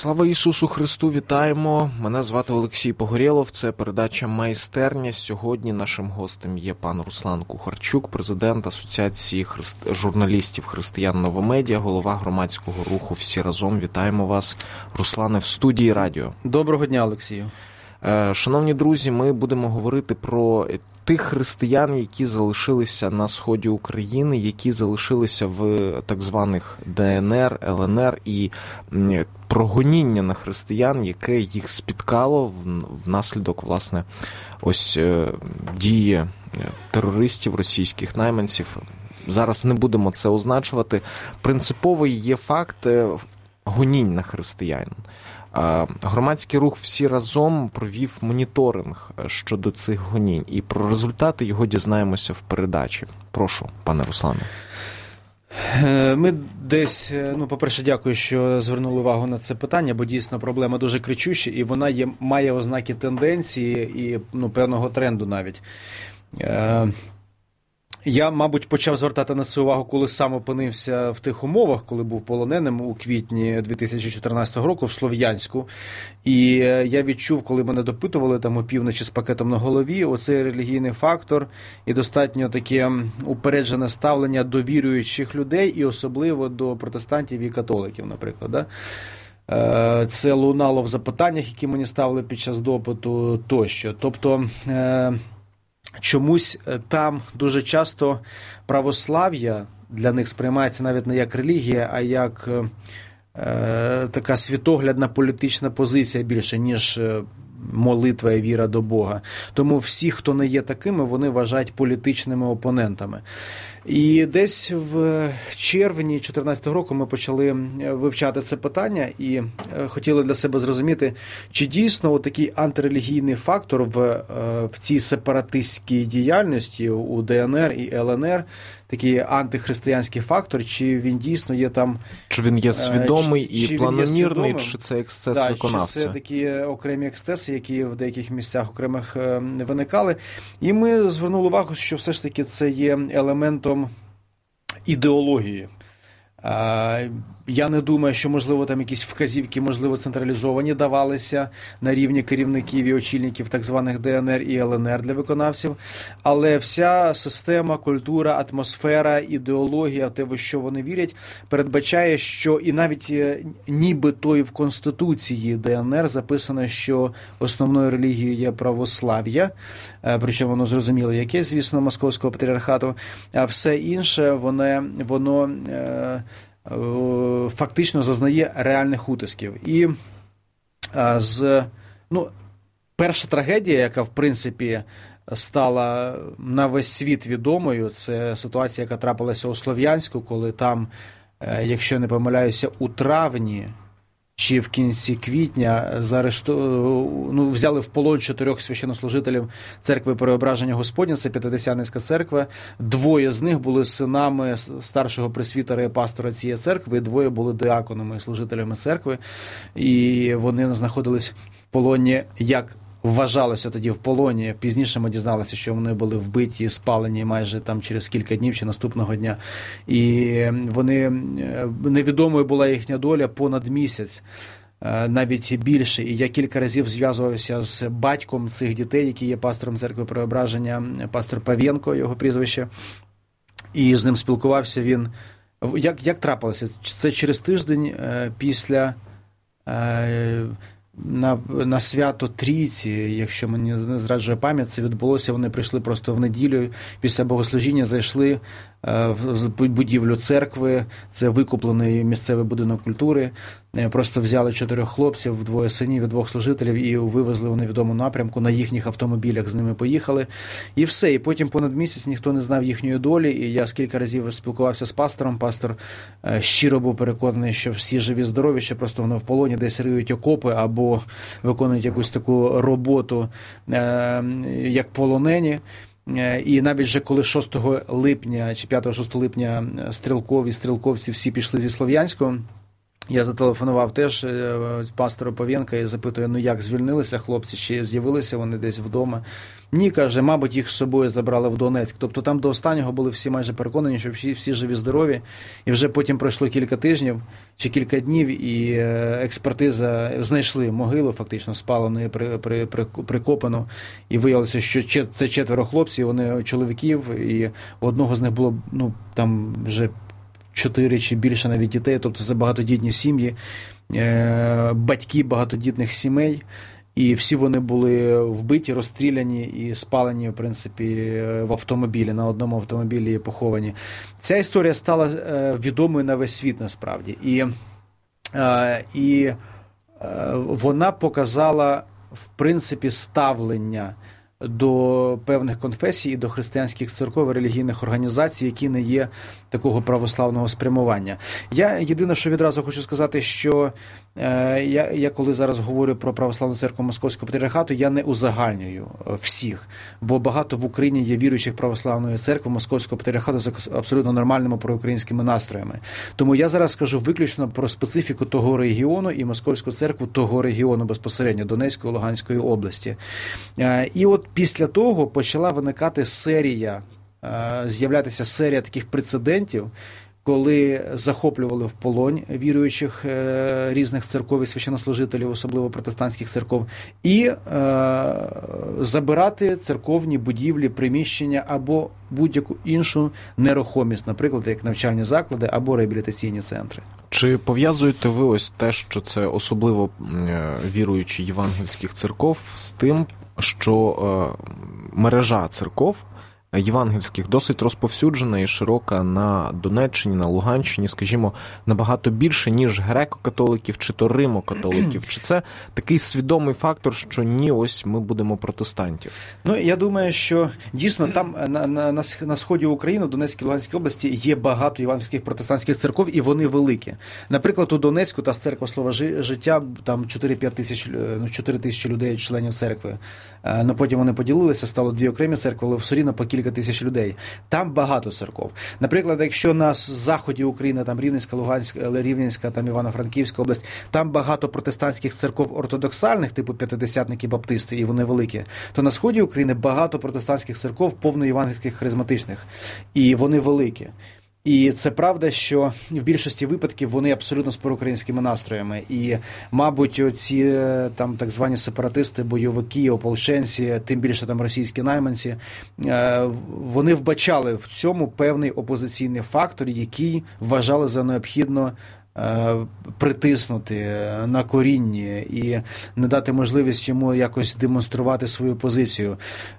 Слава Ісусу Христу, вітаємо. Мене звати Олексій Погорєлов, це передача «Майстерня». Сьогодні нашим гостем є пан Руслан Кухарчук, президент Асоціації журналістів християн Новомедіа, голова громадського руху «Всі разом». Вітаємо вас, Руслане, в студії радіо. Доброго дня, Олексію. Шановні друзі, ми будемо говорити про тих християн, які залишилися на сході України, які залишилися в так званих ДНР, ЛНР, і про гоніння на християн, яке їх спіткало внаслідок, власне, ось дії терористів, російських найманців. Зараз не будемо це означувати. Принциповий є факт гонінь на християн. Громадський рух «Всі разом» провів моніторинг щодо цих гонінь, і про результати його дізнаємося в передачі. Прошу, пане Руслане. Ми десь, по-перше, дякую, що звернули увагу на це питання, бо дійсно проблема дуже кричуща, і вона має ознаки тенденції і певного тренду навіть. Я, мабуть, почав звертати на це увагу, коли сам опинився в тих умовах, коли був полоненим у квітні 2014 року в Слов'янську. І я відчув, коли мене допитували там опівночі з пакетом на голові, оцей релігійний фактор і достатньо таке упереджене ставлення до віруючих людей і особливо до протестантів і католиків, наприклад, да? Це лунало в запитаннях, які мені ставили під час допиту тощо. Тобто чомусь там дуже часто православ'я для них сприймається навіть не як релігія, а як така світоглядна політична позиція більше, ніж молитва і віра до Бога. Тому всі, хто не є такими, вони вважають політичними опонентами. І десь в червні 2014 року ми почали вивчати це питання і хотіли для себе зрозуміти, чи дійсно такий антирелігійний фактор в цій сепаратистській діяльності у ДНР і ЛНР, такий антихристиянський фактор, чи він дійсно є там... Чи він є свідомий і планомірний, чи це ексцес виконавця? Чи це такі окремі ексцеси, які в деяких місцях окремих виникали. І ми звернули увагу, що все ж таки це є елементом ідеології. Я не думаю, що, можливо, там якісь вказівки, можливо, централізовані давалися на рівні керівників і очільників так званих ДНР і ЛНР для виконавців, але вся система, культура, атмосфера, ідеологія, те, в що вони вірять, передбачає, що і навіть нібито і в Конституції ДНР записано, що основною релігією є православ'я, причому воно зрозуміло, яке, звісно, Московського патріархату, а все інше, воно фактично зазнає реальних утисків. І перша трагедія, яка, в принципі, стала на весь світ відомою, це ситуація, яка трапилася у Слов'янську, коли там, якщо не помиляюся, у травні чи в кінці квітня взяли в полон 4 священнослужителів церкви Переображення Господня, це П'ятидесятницька церква. 2 з них були синами старшого пресвітера і пастора цієї церкви, і 2 були діаконами і служителями церкви. І вони знаходились в полоні, як вважалося тоді в полоні. Пізніше ми дізналися, що вони були вбиті, спалені майже там через кілька днів чи наступного дня. І невідомою була їхня доля понад місяць, навіть більше. І я кілька разів зв'язувався з батьком цих дітей, який є пастором церкви Преображення, пастор Павєнко, його прізвище. І з ним спілкувався він. Як трапилося? Це через тиждень після... На свято Трійці, якщо мені не зраджує пам'ять, це відбулося, вони прийшли просто в неділю, після богослужіння зайшли в будівлю церкви, це викуплений місцевий будинок культури, просто взяли 4 хлопців, 2 синів і 2 служителів і вивезли в невідому напрямку, на їхніх автомобілях з ними поїхали, і все, і потім понад місяць ніхто не знав їхньої долі, і я кілька разів спілкувався з пастором, пастор щиро був переконаний, що всі живі-здорові, що просто вони в полоні десь риють окопи або виконують якусь таку роботу, як полонені. І навіть вже коли 6 липня чи 5-6 липня стрілковці всі пішли зі Слов'янського, Я зателефонував теж пастору Павєнка і запитую, як звільнилися хлопці, чи з'явилися вони десь вдома. Ні, каже, мабуть, їх з собою забрали в Донецьк. Тобто там до останнього були всі майже переконані, що всі живі-здорові. І вже потім пройшло кілька тижнів чи кілька днів, і експертиза знайшли могилу, фактично спалену, прикопану. І виявилося, що це 4 хлопців, вони чоловіків, і у одного з них було, там вже 4 чи більше навіть дітей, тобто це багатодітні сім'ї, батьки багатодітних сімей. І всі вони були вбиті, розстріляні і спалені, в принципі, в автомобілі, на одному автомобілі поховані. Ця історія стала відомою на весь світ, насправді. І вона показала, в принципі, ставлення до певних конфесій і до християнських церков і релігійних організацій, які не є такого православного спрямування. Я єдине, що відразу хочу сказати, що я коли зараз говорю про Православну церкву Московського патріархату, я не узагальнюю всіх, бо багато в Україні є віруючих Православної церкви Московського патріархату з абсолютно нормальними проукраїнськими настроями. Тому я зараз скажу виключно про специфіку того регіону і Московську церкву того регіону безпосередньо, Донецької, Луганської області. І от після того почала виникати з'являтися серія таких прецедентів, коли захоплювали в полон віруючих різних церков і священнослужителів, особливо протестантських церков, і забирати церковні будівлі, приміщення або будь-яку іншу нерухомість, наприклад, як навчальні заклади або реабілітаційні центри. Чи пов'язуєте ви ось те, що це особливо віруючі євангельських церков, з тим, що мережа церков євангельських досить розповсюджена і широка на Донеччині, на Луганщині, скажімо, набагато більше, ніж греко-католиків чи то римо-католиків? Чи це такий свідомий фактор, що ні, ось ми будемо протестантів? Я думаю, що дійсно там на сході України, в Донецькій, Луганській області є багато євангельських протестантських церков, і вони великі. Наприклад, у Донецьку та церква Слова Життя, там 4 тисячі людей, членів церкви. Потім вони поділилися, стало 2 окремі церкви, але все рівно по кілька тисяч людей. Там багато церков. Наприклад, якщо на заході України, там Рівненська, Луганська, Рівненська, там Івано-Франківська область, там багато протестантських церков ортодоксальних, типу п'ятидесятники, баптисти, і вони великі, то на сході України багато протестантських церков повноєвангельських харизматичних, і вони великі. І це правда, що в більшості випадків вони абсолютно з проукраїнськими настроями. І, мабуть, ці там так звані сепаратисти, бойовики, ополченці, тим більше там російські найманці, вони вбачали в цьому певний опозиційний фактор, який вважали за необхідно притиснути на корінні і не дати можливість йому якось демонструвати свою позицію.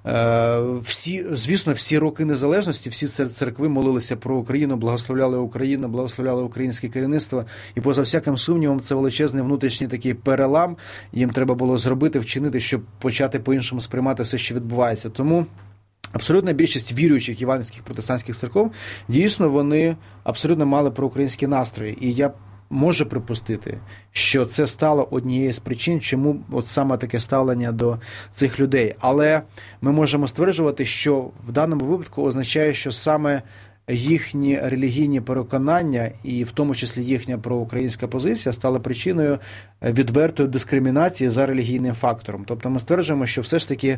Звісно, всі роки незалежності, всі церкви молилися про Україну, благословляли українське керівництво, і поза всяким сумнівом це величезний внутрішній такий перелам їм треба було зробити, вчинити, щоб почати по-іншому сприймати все, що відбувається. Тому абсолютна більшість віруючих євангельських протестантських церков, дійсно, вони абсолютно мали проукраїнські настрої. І я можу припустити, що це стало однією з причин, чому от саме таке ставлення до цих людей. Але ми можемо стверджувати, що в даному випадку означає, що саме їхні релігійні переконання, і в тому числі їхня проукраїнська позиція, стала причиною відвертої дискримінації за релігійним фактором. Тобто ми стверджуємо, що все ж таки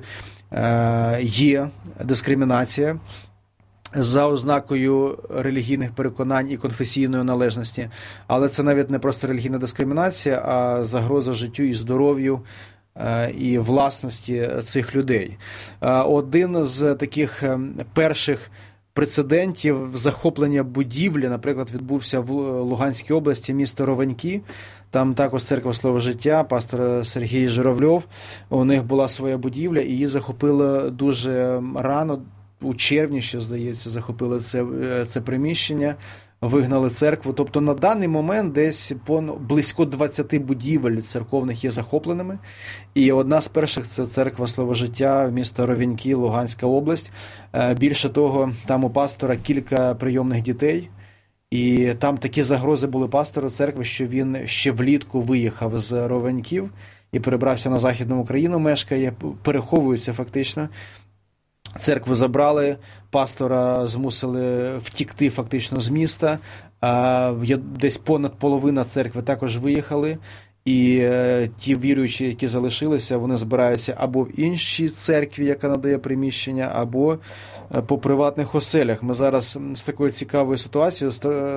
є дискримінація за ознакою релігійних переконань і конфесійної належності. Але це навіть не просто релігійна дискримінація, а загроза життю і здоров'ю і власності цих людей. Один з таких перших прецедентів захоплення будівлі, наприклад, відбувся в Луганській області, місто Ровеньки. Там також церква Слова Життя, пастор Сергій Журавльов. У них була своя будівля, і її захопили дуже рано, у червні, ще, здається, захопили це приміщення, вигнали церкву. Тобто на даний момент десь близько 20 будівель церковних є захопленими. І одна з перших – це церква Слова Життя, місто Ровеньки, Луганська область. Більше того, там у пастора кілька прийомних дітей. І там такі загрози були пастору церкви, що він ще влітку виїхав з Ровеньків і перебрався на Західну Україну, мешкає, переховується фактично. Церкву забрали, пастора змусили втікти фактично з міста, Десь понад половина церкви також виїхали. І ті віруючі, які залишилися, вони збираються або в іншій церкві, яка надає приміщення, або по приватних оселях. Ми зараз з такою цікавою ситуацією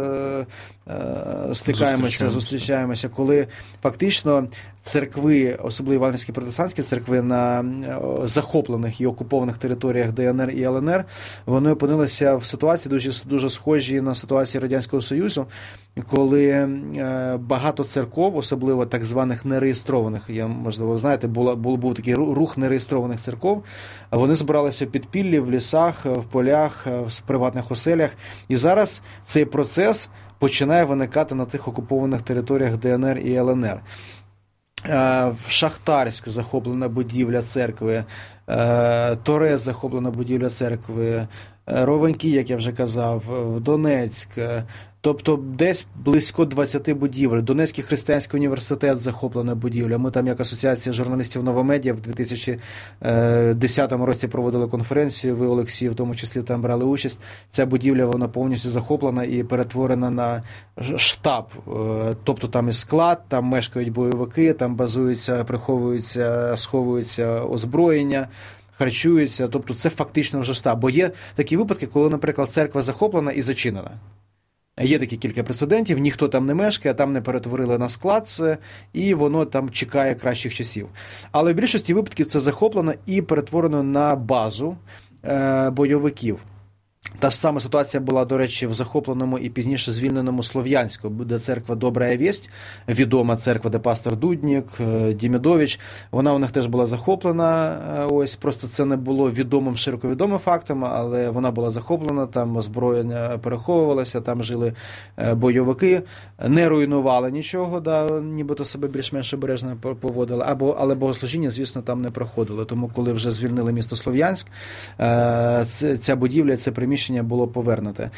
зустрічаємося, коли фактично церкви, особливо євангельські протестантські церкви на захоплених і окупованих територіях ДНР і ЛНР, вони опинилися в ситуації дуже схожі на ситуації Радянського Союзу, коли багато церков, особливо так званих нереєстрованих, можливо, ви знаєте, був такий рух нереєстрованих церков, вони збиралися в підпіллі, в лісах, в полях, в приватних оселях. І зараз цей процес починає виникати на тих окупованих територіях ДНР і ЛНР. В Шахтарськ захоплена будівля церкви, Торез захоплена будівля церкви, Ровеньки, як я вже казав, в Донецьк. Тобто десь близько 20 будівель. Донецький християнський університет захоплена будівля. Ми там, як асоціація журналістів «Новомедіа», в 2010 році проводили конференцію, ви, Олексій, в тому числі там брали участь. Ця будівля, вона повністю захоплена і перетворена на штаб. Тобто там і склад, там мешкають бойовики, там базуються, приховуються, сховуються озброєння, харчуються. Тобто це фактично вже штаб. Бо є такі випадки, коли, наприклад, церква захоплена і зачинена. Є такі кілька прецедентів, ніхто там не мешкає, там не перетворили на склад це, і воно там чекає кращих часів. Але в більшості випадків це захоплено і перетворено на базу бойовиків. Та ж сама ситуація була, до речі, в захопленому і пізніше звільненому Слов'янську, де церква «Добрая весть», відома церква, де пастор Дуднік, Дімідович, вона у них теж була захоплена, ось, просто це не було відомим, широко відомим фактом, але вона була захоплена, там озброєння переховувалося, там жили бойовики, не руйнували нічого, да, нібито себе більш-менш обережно поводили, але богослужіння, звісно, там не проходило, тому коли вже звільнили місто Слов'янськ, ця будівля, це приміщення було повернуте.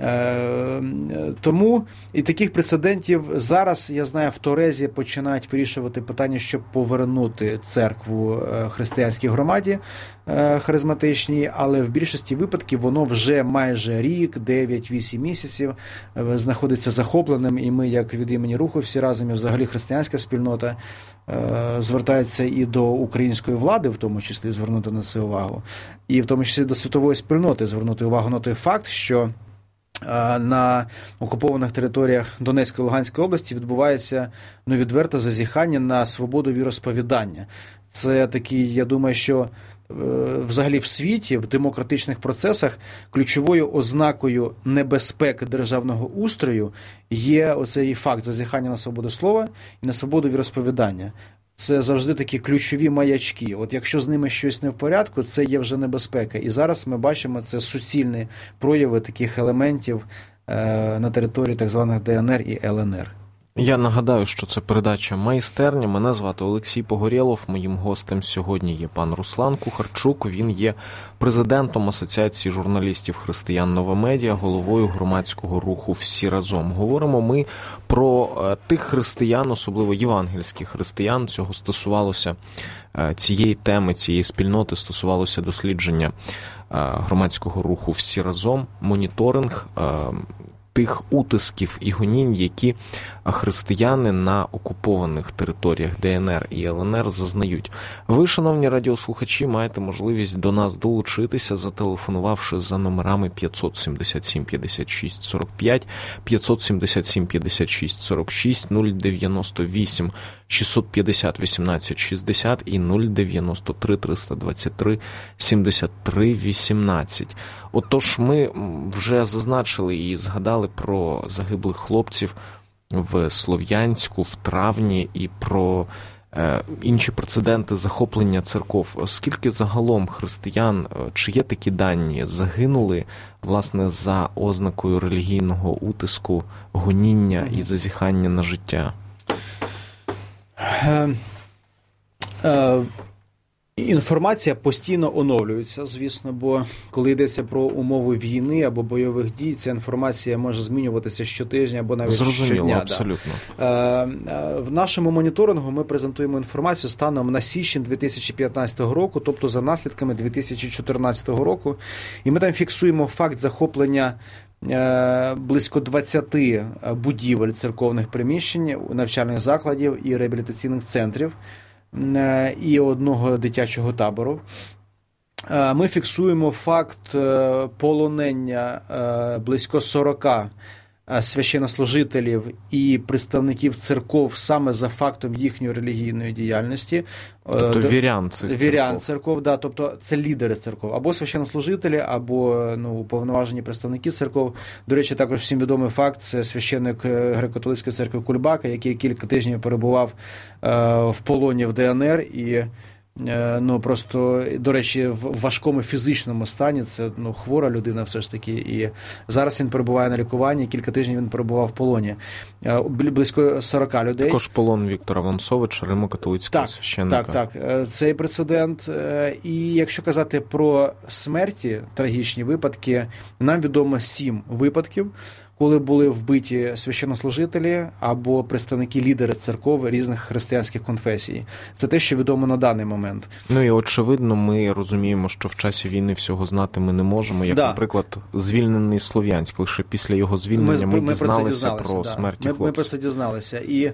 Тому і таких прецедентів зараз, я знаю, в Торезі починають вирішувати питання, щоб повернути церкву християнській громаді харизматичній, але в більшості випадків воно вже майже рік, 9-8 місяців знаходиться захопленим, і ми, як від імені Руху всі разом, і взагалі християнська спільнота звертається і до української влади, в тому числі, звернути на це увагу, і в тому числі до світової спільноти звернути увагу на той факт, що на окупованих територіях Донецької і Луганської області відбувається відверте зазіхання на свободу віросповідання. Це такий, я думаю, що взагалі в світі, в демократичних процесах ключовою ознакою небезпеки державного устрою є оцей факт зазіхання на свободу слова і на свободу віросповідання. Це завжди такі ключові маячки. От якщо з ними щось не в порядку, це є вже небезпека. І зараз ми бачимо це суцільні прояви таких елементів на території так званих ДНР і ЛНР. Я нагадаю, що це передача «Майстерня». Мене звати Олексій Погорєлов. Моїм гостем сьогодні є пан Руслан Кухарчук. Він є президентом Асоціації журналістів християн «Новомедіа», головою громадського руху «Всі разом». Говоримо ми про тих християн, особливо євангельських християн. Цього стосувалося, цієї теми, цієї спільноти стосувалося дослідження громадського руху «Всі разом», моніторинг тих утисків і гонінь, які християни на окупованих територіях ДНР і ЛНР зазнають. Ви, шановні радіослухачі, маєте можливість до нас долучитися, зателефонувавши за номерами 577 56 45, 577 56 46, 098 650 18 60 і 093 323 73 18. Отож, ми вже зазначили і згадали про загиблих хлопців в Слов'янську в травні і про інші прецеденти захоплення церков. Скільки загалом християн, чи є такі дані, загинули, власне, за ознакою релігійного утиску, гоніння і зазіхання на життя? Інформація постійно оновлюється, звісно, бо коли йдеться про умови війни або бойових дій, ця інформація може змінюватися щотижня або навіть щодня. Зрозуміло, абсолютно. В нашому моніторингу ми презентуємо інформацію станом на січень 2015 року, тобто за наслідками 2014 року. І ми там фіксуємо факт захоплення близько 20 будівель церковних приміщень, навчальних закладів і реабілітаційних центрів, і одного дитячого табору. Ми фіксуємо факт полонення близько 40 священнослужителів і представників церков саме за фактом їхньої релігійної діяльності. Тобто вірян церков, да, тобто це лідери церков, або священнослужителі, або уповноважені представники церков. До речі, також всім відомий факт, це священник Греко-католицької церкви Кульбака, який кілька тижнів перебував в полоні в ДНР і просто, до речі, в важкому фізичному стані, це хвора людина все ж таки, і зараз він перебуває на лікуванні, кілька тижнів він перебував в полоні. Близько 40 людей. Також полон Віктора Вонсовича, римокатолицького священника. Так, цей прецедент. І якщо казати про смерті, трагічні випадки, нам відомо 7 випадків, коли були вбиті священнослужителі або представники лідери церков різних християнських конфесій. Це те, що відомо на даний момент. І очевидно, ми розуміємо, що в часі війни всього знати ми не можемо. Як, наприклад, звільнений Слов'янськ. Лише після його звільнення ми дізналися про смерті хлопців. Ми про це дізналися. І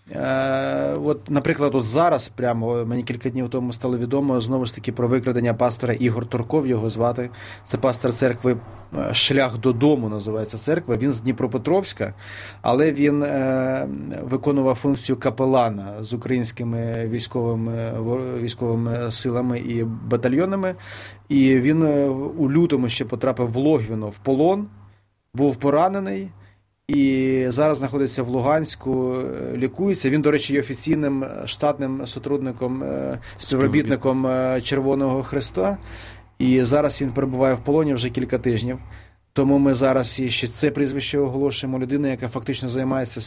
наприклад, зараз, прямо мені кілька днів тому стало відомо, знову ж таки, про викрадення пастора Ігор Турков, його звати. Це пастор церкви «Шлях додому» називається церква. Він з Дніпропетровська, але він виконував функцію капелана з українськими військовими силами і батальйонами. І він у лютому ще потрапив в Логвіно в полон, був поранений. І зараз знаходиться в Луганську, лікується. Він, до речі, є офіційним штатним сотрудником, співробітником Червоного Хреста. І зараз він перебуває в полоні вже кілька тижнів. Тому ми зараз ще це прізвище оголошуємо. Людина, яка фактично займається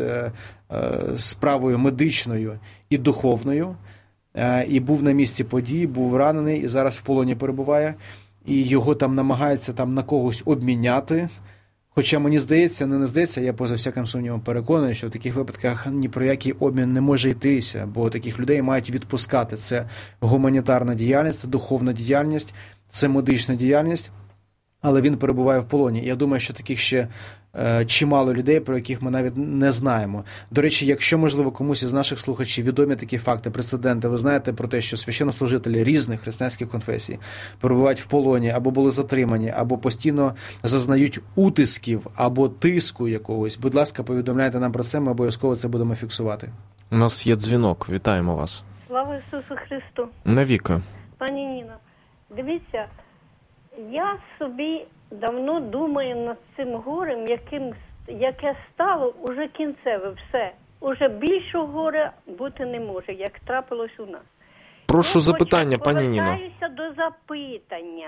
справою медичною і духовною. І був на місці подій, був ранений, і зараз в полоні перебуває. І його там намагаються на когось обміняти. Хоча мені здається, не здається, я поза всяким сумнівом переконаний, що в таких випадках ні про який обмін не може йтися, бо таких людей мають відпускати. Це гуманітарна діяльність, це духовна діяльність, це медична діяльність, але він перебуває в полоні. Я думаю, що таких ще чимало людей, про яких ми навіть не знаємо. До речі, якщо, можливо, комусь із наших слухачів відомі такі факти, прецеденти, ви знаєте про те, що священнослужителі різних християнських конфесій перебувають в полоні, або були затримані, або постійно зазнають утисків, або тиску якогось, будь ласка, повідомляйте нам про це, ми обов'язково це будемо фіксувати. У нас є дзвінок, вітаємо вас. Слава Ісусу Христу. Навіки. Пані Ніно, дивіться, я собі давно думаю над цим горем, яке стало уже кінцеве, все. Уже більшого горя бути не може, як трапилось у нас. Прошу запитання, пані Ніно. Повертаюся до запитання.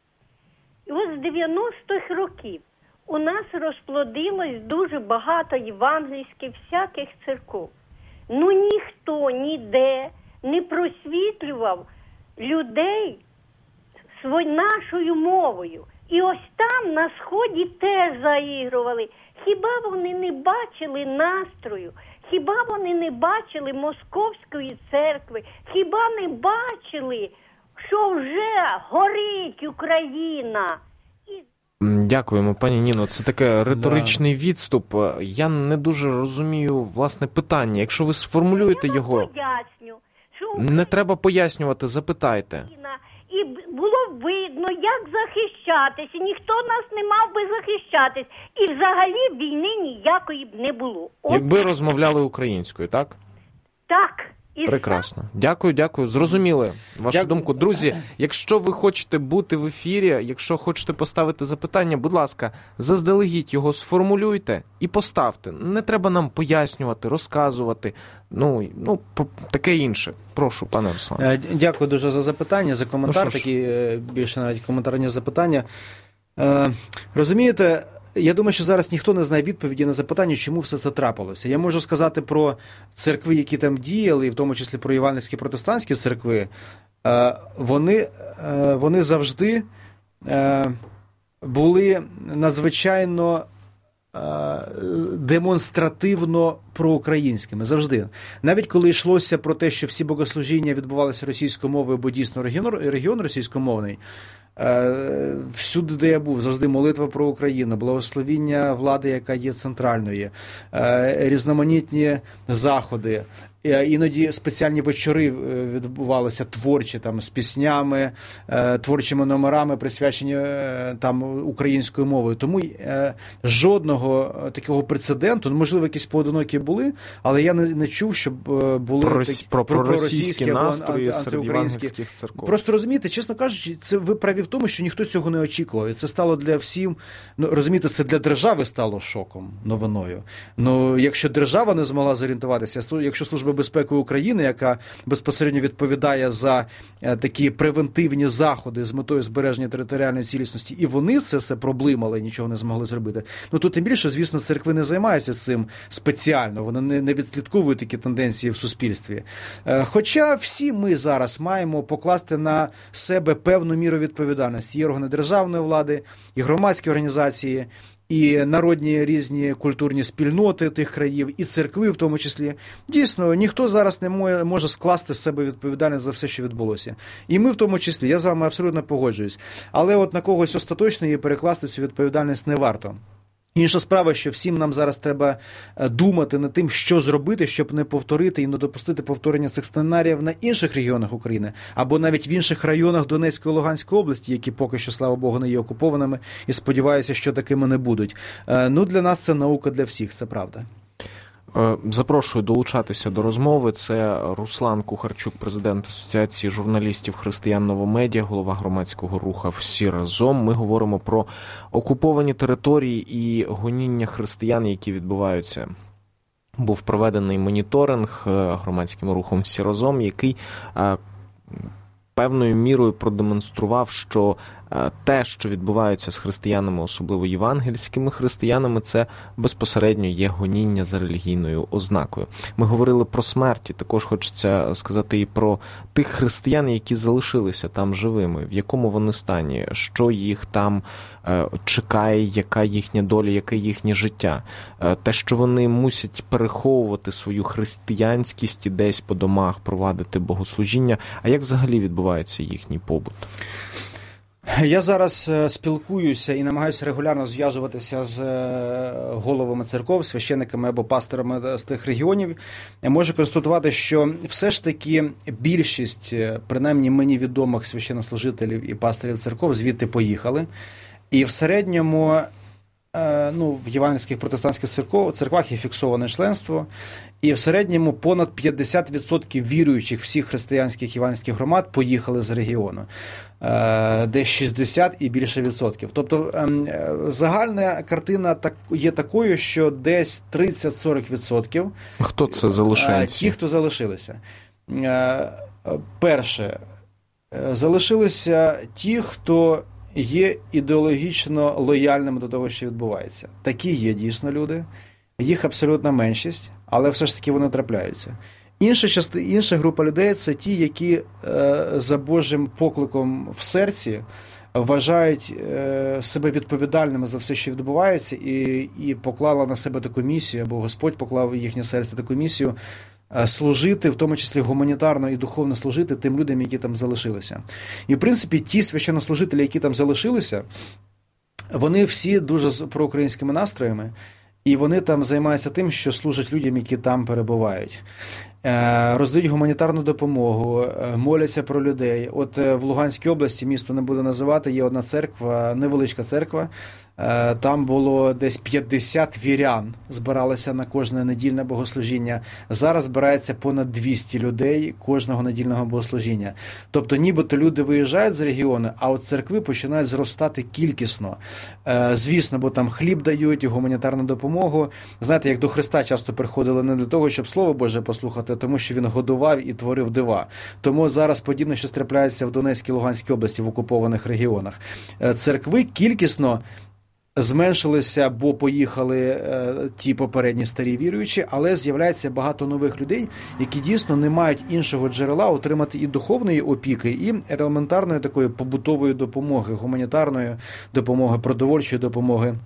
І ось з 90-х років у нас розплодилось дуже багато євангельських всяких церков. Ніхто ніде не просвітлював людей нашою мовою. І ось там, на Сході, теж заігрували. Хіба вони не бачили настрою? Хіба вони не бачили Московської церкви? Хіба не бачили, що вже горить Україна? Дякуємо, пані Ніно. Це таке риторичний відступ. Я не дуже розумію, власне, питання. Якщо ви сформулюєте його... Поясню, що не треба пояснювати, запитайте. І було видно, як захищатись, і ніхто нас не мав би захищатись. І взагалі війни ніякої б не було. Якби розмовляли українською, так? Так. Прекрасно. Дякую. Зрозуміли вашу думку. Друзі, якщо ви хочете бути в ефірі, якщо хочете поставити запитання, будь ласка, заздалегідь його сформулюйте і поставте. Не треба нам пояснювати, розказувати, таке інше. Прошу, пане Руслане. Дякую дуже за запитання, за коментар, такі більше навіть коментарні запитання. Розумієте, я думаю, що зараз ніхто не знає відповіді на запитання, чому все це трапилося. Я можу сказати про церкви, які там діяли, і в тому числі про євангельські протестантські церкви. Вони завжди були надзвичайно демонстративно проукраїнськими. Завжди. Навіть коли йшлося про те, що всі богослужіння відбувалися російською мовою, бо дійсно регіон російськомовний, всюди, де я був, завжди молитва про Україну, благословіння влади, яка є центральної, різноманітні заходи. Іноді спеціальні вечори відбувалися творчі, там, з піснями, творчими номерами, присвячені там українською мовою. Тому жодного такого прецеденту, можливо, якісь поодинокі були, але я не чув, щоб були проросійські настрої серед євангельських церков. Просто розумієте, чесно кажучи, це ви праві в тому, що ніхто цього не очікував. І це стало для всім, розумієте, це для держави стало шоком, новиною. Якщо держава не змогла зорієнтуватися, якщо Служба безпеки України, яка безпосередньо відповідає за такі превентивні заходи з метою збереження територіальної цілісності, і вони це все проблимали і нічого не змогли зробити. То тим більше, звісно, церкви не займаються цим спеціально, вони не відслідковують такі тенденції в суспільстві. Хоча всі ми зараз маємо покласти на себе певну міру відповідальності. І органи державної влади, і громадські організації, і народні різні культурні спільноти тих країв, і церкви в тому числі. Дійсно, ніхто зараз не може скласти з себе відповідальність за все, що відбулося. І ми в тому числі, я з вами абсолютно погоджуюсь. Але от на когось остаточно її перекласти цю відповідальність не варто. Інша справа, що всім нам зараз треба думати над тим, що зробити, щоб не повторити і не допустити повторення цих сценаріїв на інших регіонах України, або навіть в інших районах Донецької і Луганської області, які поки що, слава Богу, не є окупованими, і сподіваюся, що такими не будуть. Для нас це наука для всіх, це правда. Запрошую долучатися до розмови. Це Руслан Кухарчук, президент Асоціації журналістів християн Новомедіа, голова громадського руху «Всі разом». Ми говоримо про окуповані території і гоніння християн, які відбуваються. Був проведений моніторинг громадським рухом «Всі разом», який певною мірою продемонстрував, що те, що відбувається з християнами, особливо євангельськими християнами, це безпосередньо є гоніння за релігійною ознакою. Ми говорили про смерті, також хочеться сказати і про тих християн, які залишилися там живими, в якому вони стані, що їх там чекає, яка їхня доля, яке їхнє життя. Те, що вони мусять переховувати свою християнськість і десь по домах провадити богослужіння. А як взагалі відбувається їхній побут? Я зараз спілкуюся і намагаюся регулярно зв'язуватися з головами церков, священиками або пасторами з тих регіонів. Я можу констатувати, що все ж таки більшість, принаймні мені відомих священнослужителів і пасторів церков звідти поїхали. І в середньому в євангельських протестантських церквах є фіксоване членство, і в середньому понад 50% віруючих всіх християнських євангельських громад поїхали з регіону. Десь 60 і більше відсотків. Тобто загальна картина є такою, що десь 30-40%. Хто це залишається? Ті, хто залишилися. Перше, залишилися ті, хто є ідеологічно лояльними до того, що відбувається. Такі є дійсно люди, їх абсолютна меншість, але все ж таки вони трапляються. Інша група людей – це ті, які за Божим покликом в серці вважають себе відповідальними за все, що відбувається, і поклала на себе таку місію, або Господь поклав в їхнє серце таку місію служити, в тому числі гуманітарно і духовно служити тим людям, які там залишилися. І, в принципі, ті священнослужителі, які там залишилися, вони всі дуже з проукраїнськими настроями, і вони там займаються тим, що служать людям, які там перебувають. Роздають гуманітарну допомогу, моляться про людей. От в Луганській області, місто не буду називати, є одна церква, невеличка церква, там було десь 50 вірян, збиралися на кожне недільне богослужіння. Зараз збирається понад 200 людей кожного недільного богослужіння. Тобто нібито люди виїжджають з регіону, а от церкви починають зростати кількісно. Звісно, бо там хліб дають, гуманітарну допомогу. Знаєте, як до Христа часто приходили не для того, щоб Слово Боже послухати, а тому, що Він годував і творив дива. Тому зараз подібне, що трапляється в Донецькій і Луганській області, в окупованих регіонах. Церкви кількісно зменшилися, бо поїхали ті попередні старі віруючі, але з'являється багато нових людей, які дійсно не мають іншого джерела отримати і духовної опіки, і елементарної такої побутової допомоги, гуманітарної допомоги, продовольчої допомоги.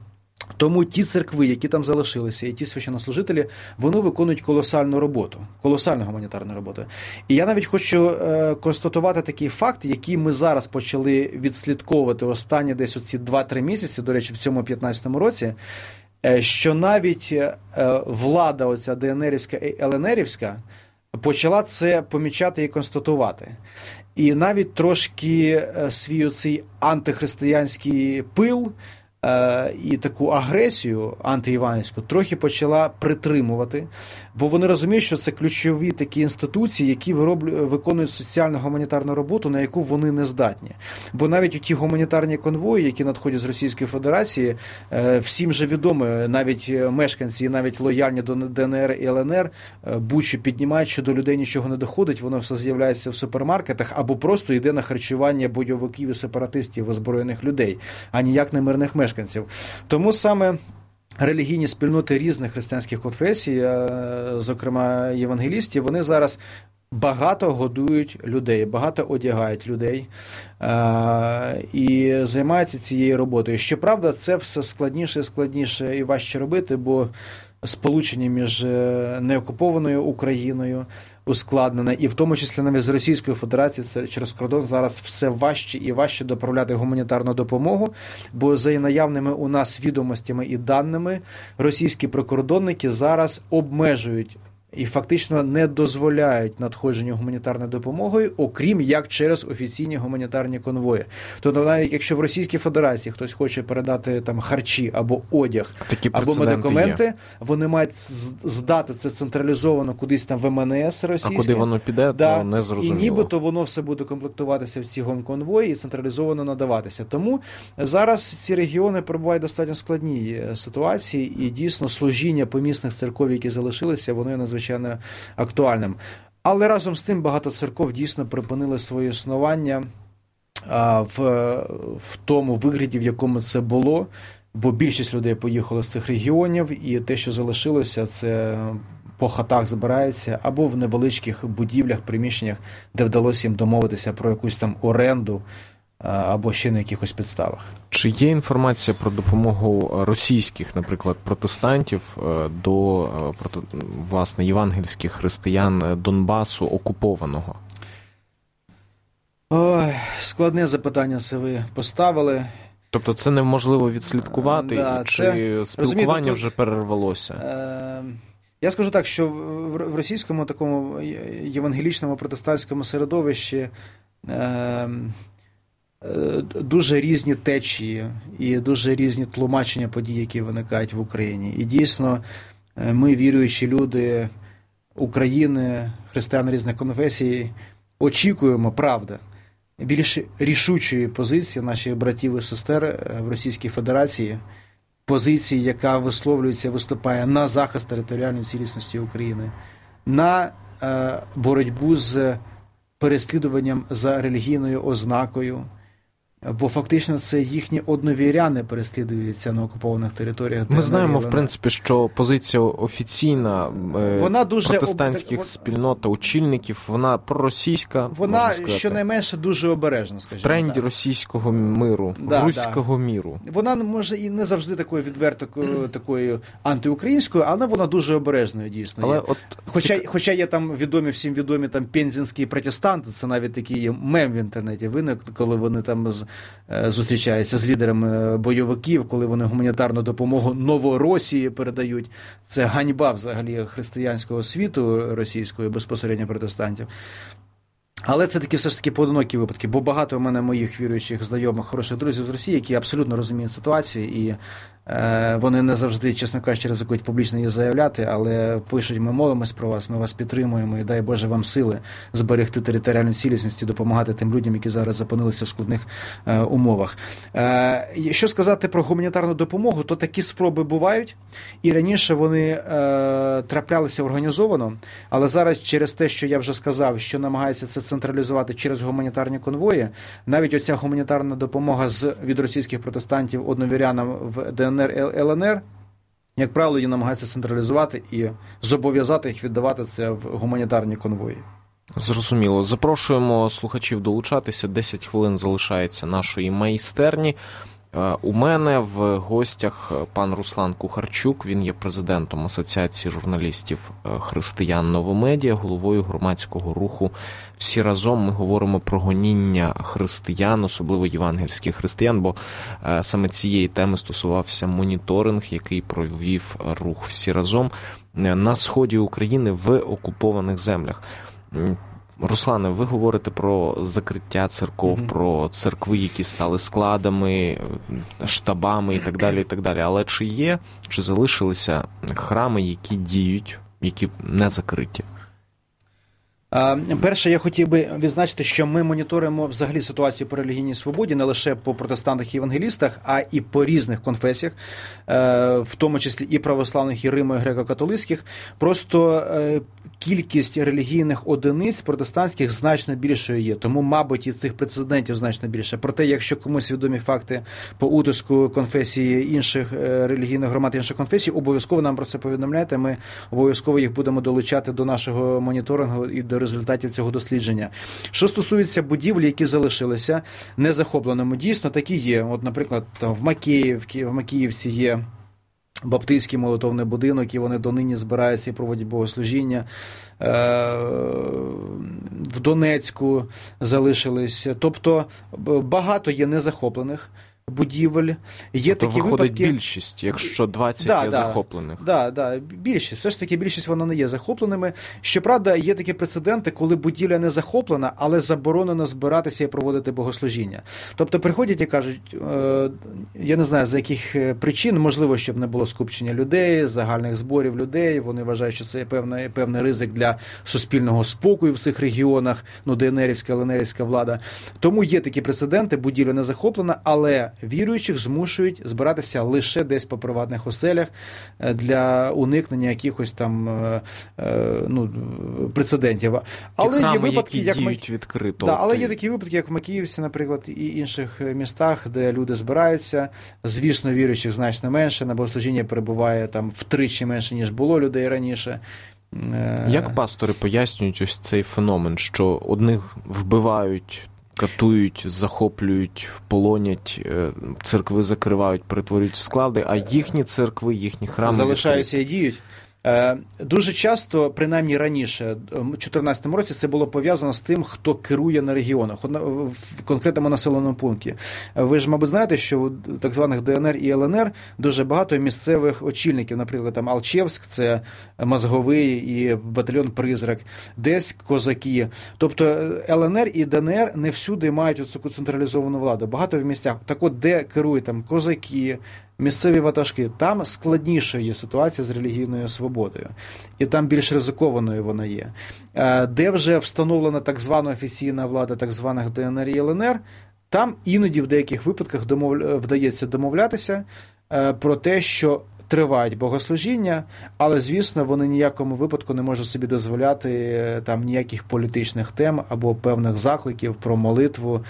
Тому ті церкви, які там залишилися, і ті священнослужителі, вони виконують колосальну роботу, колосальну гуманітарну роботу. І я навіть хочу констатувати такий факт, який ми зараз почали відслідковувати останні десь оці 2-3 місяці, до речі, в цьому 15-му році, що навіть влада оця ДНРівська і ЛНРівська почала це помічати і констатувати. І навіть трошки свій оцей антихристиянський пил і таку агресію антиіванівську трохи почала притримувати, бо вони розуміють, що це ключові такі інституції, які виконують соціально-гуманітарну роботу, на яку вони не здатні. Бо навіть у ті гуманітарні конвої, які надходять з Російської Федерації, всім же відомо, навіть мешканці, навіть лояльні до ДНР і ЛНР, будь-що піднімають, що до людей нічого не доходить, воно все з'являється в супермаркетах або просто йде на харчування бойовиків і сепаратистів, озброєних людей, а ніяк не мирних мешканців. Тому саме релігійні спільноти різних християнських конфесій, зокрема євангелістів, вони зараз багато годують людей, багато одягають людей і займаються цією роботою. Щоправда, це все складніше і важче робити, бо сполучення між неокупованою Україною ускладнене, і в тому числі навіть з Російською Федерацією це через кордон зараз все важче і важче доправляти гуманітарну допомогу, бо за наявними у нас відомостями і даними російські прикордонники зараз обмежують і фактично не дозволяють надходження гуманітарної допомоги, окрім як через офіційні гуманітарні конвої. Тобто навіть якщо в Російській Федерації хтось хоче передати там харчі або одяг, або медикаменти, вони мають здати це централізовано кудись там в МНС російське. А куди воно піде, то не зрозуміло. І нібито воно все буде комплектуватися в ці гомконвої і централізовано надаватися. Тому зараз ці регіони перебувають в достатньо складній ситуації, і дійсно служіння помісних церков, які залишилися, вони надзвичайно актуальним. Але разом з тим багато церков дійсно припинили своє існування в тому вигляді, в якому це було, бо більшість людей поїхали з цих регіонів, і те, що залишилося, це по хатах збираються або в невеличких будівлях, приміщеннях, де вдалося їм домовитися про якусь там оренду або ще на якихось підставах. Чи є інформація про допомогу російських, наприклад, протестантів до, власне, євангельських християн Донбасу окупованого? Ой, складне запитання це ви поставили. Тобто це неможливо відслідкувати, чи спілкування вже перервалося? Я скажу так, що в російському такому євангелічному протестантському середовищі дуже різні течії і дуже різні тлумачення подій, які виникають в Україні. І дійсно, ми, віруючі люди України, християни різних конфесій, очікуємо, правда, більш рішучої позиції наших братів і сестер в Російській Федерації, позиції, яка висловлюється, виступає на захист територіальної цілісності України, на боротьбу з переслідуванням за релігійною ознакою, бо фактично це їхні одновіряни переслідуються на окупованих територіях. Ми знаємо, в принципі, що позиція офіційна протестантських спільнот та очільників, вона проросійська, вона щонайменше дуже обережна, скажімо. В тренді російського миру, руського міру. Вона може і не завжди такою відверто такою антиукраїнською, але вона дуже обережною, дійсно. Але хоча є там всім відомі там пензенські протестанти, це навіть такий мем в інтернеті виник, коли вони там зустрічаються з лідерами бойовиків, коли вони гуманітарну допомогу Новоросії передають. Це ганьба взагалі християнського світу російського, безпосередньо протестантів. Але це такі все ж таки поодинокі випадки, бо багато у мене моїх віруючих знайомих, хороших друзів з Росії, які абсолютно розуміють ситуацію, і вони не завжди, чесно кажучи, ризикують публічно її заявляти, але пишуть: ми молимось про вас, ми вас підтримуємо, і дай Боже вам сили зберегти територіальну цілісність і допомагати тим людям, які зараз опинилися в складних умовах. Що сказати про гуманітарну допомогу, то такі спроби бувають, і раніше вони траплялися організовано, але зараз через те, що я вже сказав, що намагаються це централізувати через гуманітарні конвої, навіть оця гуманітарна допомога від російських протестантів одновірянам в ДНР, ЛНР, як правило, її намагаються централізувати і зобов'язати їх віддавати це в гуманітарні конвої. Зрозуміло. Запрошуємо слухачів долучатися. 10 хвилин залишається нашої майстерні. У мене в гостях пан Руслан Кухарчук, він є президентом Асоціації журналістів християн Новомедіа, головою громадського руху «Всі разом». Ми говоримо про гоніння християн, особливо євангельських християн, бо саме цієї теми стосувався моніторинг, який провів рух «Всі разом» на сході України в окупованих землях. Руслане, ви говорите про закриття церков, про церкви, які стали складами, штабами і так далі, і так далі. Але чи залишилися храми, які діють, які не закриті? Перше, я хотів би відзначити, що ми моніторимо взагалі ситуацію по релігійній свободі не лише по протестантах і євангелістах, а і по різних конфесіях, в тому числі і православних, і римо, і греко-католицьких. Просто кількість релігійних одиниць протестантських значно більшою є. Тому, мабуть, і цих прецедентів значно більше. Проте, якщо комусь відомі факти по утиску конфесії інших релігійних громад, інших конфесій, обов'язково нам про це повідомляйте. Ми обов'язково їх будемо долучати до нашого моніторингу і до результатів цього дослідження. Що стосується будівель, які залишилися незахопленими, дійсно такі є. От, наприклад, там в Макіївці є баптистський молитовний будинок, і вони донині збираються і проводять богослужіння. В Донецьку залишились. Тобто багато є незахоплених будівель. Є такі виходить випадки... більшість, якщо 20 є захоплених. Так, більшість. Все ж таки більшість вона не є захопленими. Щоправда, є такі прецеденти, коли будівля не захоплена, але заборонено збиратися і проводити богослужіння. Тобто приходять і кажуть, я не знаю, за яких причин, можливо, щоб не було скупчення людей, загальних зборів людей, вони вважають, що це певний ризик для суспільного спокою в цих регіонах, ДНРівська, ЛНРівська влада. Тому є такі прецеденти, будівля не захоплена, але віруючих змушують збиратися лише десь по приватних оселях для уникнення якихось там прецедентів. Але є випадки, які діють відкрито. Але є такі випадки, як в Макіївці, наприклад, і інших містах, де люди збираються. Звісно, віруючих значно менше, на богослужіння перебуває там втричі менше, ніж було людей раніше. Як пастори пояснюють ось цей феномен, що одних вбивають, катують, захоплюють, полонять, церкви закривають, перетворюють в склади, а їхні церкви, їхні храми залишаються і діють? Дуже часто, принаймні раніше, у 2014 році, це було пов'язано з тим, хто керує на регіонах, в конкретному населеному пункті. Ви ж, мабуть, знаєте, що у так званих ДНР і ЛНР дуже багато місцевих очільників, наприклад, там Алчевськ, це Мозговий і батальйон «Призрак», десь козаки. Тобто ЛНР і ДНР не всюди мають оцю централізовану владу. Багато в місцях. Так от, де керують там козаки, місцеві ватажки, там складнішою є ситуація з релігійною свободою. І там більш ризикованою вона є. Де вже встановлена так звана офіційна влада так званих ДНР і ЛНР, там іноді в деяких випадках вдається домовлятися про те, що тривають богослужіння, але, звісно, вони ніякому випадку не можуть собі дозволяти там ніяких політичних тем або певних закликів про молитву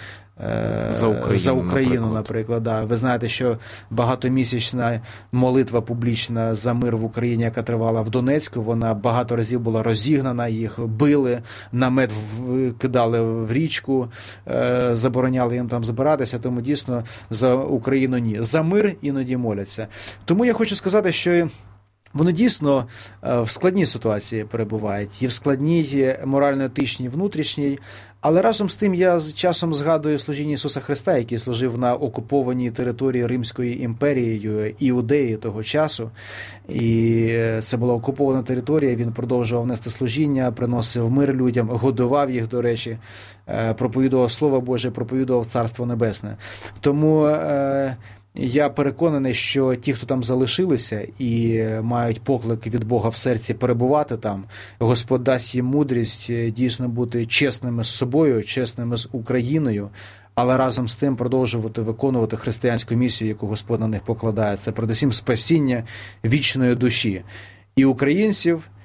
за Україну, наприклад. Да. Ви знаєте, що багатомісячна молитва публічна за мир в Україні, яка тривала в Донецьку, вона багато разів була розігнана, їх били, намет кидали в річку, забороняли їм там збиратися, тому дійсно за Україну ні. За мир іноді моляться. Тому я хочу сказати, що вони дійсно в складній ситуації перебувають, і в складній морально-етичній, внутрішній. Але разом з тим я з часом згадую служіння Ісуса Христа, який служив на окупованій території Римської імперії, Іудеї того часу. І це була окупована територія, він продовжував нести служіння, приносив мир людям, годував їх, до речі, проповідував Слово Боже, проповідував Царство Небесне. Тому я переконаний, що ті, хто там залишилися і мають поклик від Бога в серці перебувати там, Господь дасть їм мудрість дійсно бути чесними з собою, чесними з Україною, але разом з тим продовжувати виконувати християнську місію, яку Господь на них покладає. Це передусім спасіння вічної душі і українців,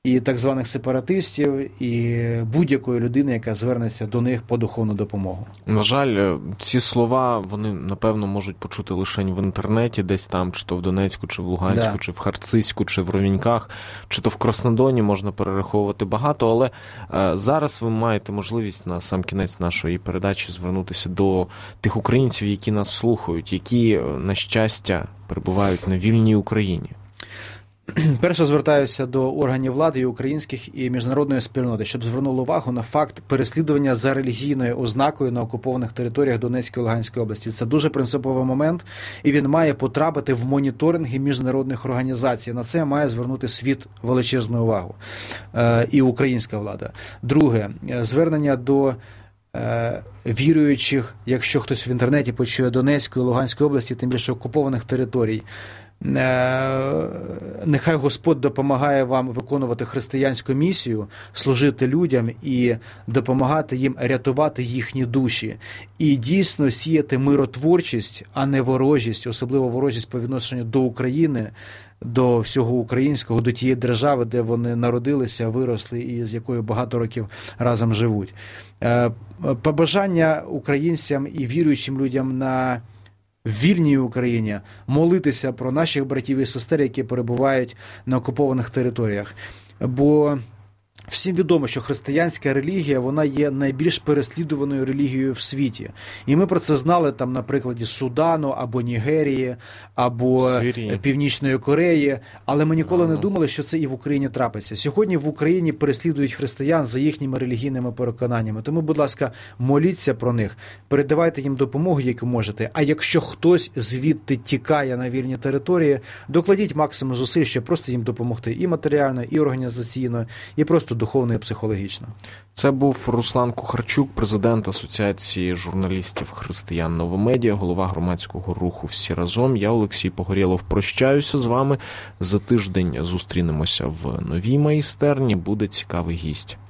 і так званих сепаратистів, і будь-якої людини, яка звернеться до них по духовну допомогу. На жаль, ці слова, вони, напевно, можуть почути лише в інтернеті, десь там, чи то в Донецьку, чи в Луганську, чи в Харцизьку, чи в Ровеньках, чи то в Краснодоні, можна перераховувати багато, але зараз ви маєте можливість на сам кінець нашої передачі звернутися до тих українців, які нас слухають, які, на щастя, перебувають на вільній Україні. Перше звертаюся до органів влади і українських, і міжнародної спільноти, щоб звернули увагу на факт переслідування за релігійною ознакою на окупованих територіях Донецької і Луганської області. Це дуже принциповий момент, і він має потрапити в моніторинги міжнародних організацій. На це має звернути світ величезну увагу. І українська влада. Друге, звернення до віруючих, якщо хтось в інтернеті почує Донецької і Луганської області, тим більше окупованих територій. Нехай Господь допомагає вам виконувати християнську місію, служити людям і допомагати їм рятувати їхні душі. І дійсно сіяти миротворчість, а не ворожість, особливо ворожість по відношенню до України, до всього українського, до тієї держави, де вони народилися, виросли і з якою багато років разом живуть. Побажання українцям і віруючим людям на в вільній Україні молитися про наших братів і сестер, які перебувають на окупованих територіях. Бо всім відомо, що християнська релігія, вона є найбільш переслідуваною релігією в світі. І ми про це знали там на прикладі Судану, або Нігерії, або Сирії, Північної Кореї, але ми ніколи не думали, що це і в Україні трапиться. Сьогодні в Україні переслідують християн за їхніми релігійними переконаннями. Тому, будь ласка, моліться про них, передавайте їм допомогу, яку можете. А якщо хтось звідти тікає на вільні території, докладіть максимум зусиль, щоб просто їм допомогти і матеріально, і організаційно, і просто духовно і психологічно. Це був Руслан Кухарчук, президент Асоціації журналістів християн Новомедіа, голова громадського руху «Всі разом». Я, Олексій Погорєлов, прощаюся з вами. За тиждень зустрінемося в новій майстерні. Буде цікавий гість.